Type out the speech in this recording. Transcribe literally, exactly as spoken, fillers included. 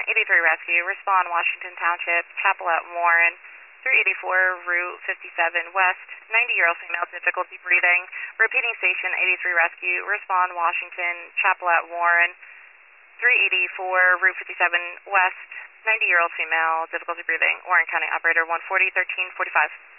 eighty-three Rescue, respond Washington Township, Chapel at Warren, three eighty-four Route fifty-seven West, ninety-year-old female, difficulty breathing. Repeating station, eighty-three Rescue, respond Washington, Chapel at Warren, three eighty-four Route fifty-seven West, ninety-year-old female, difficulty breathing. Warren County Operator one forty, thirteen forty-five.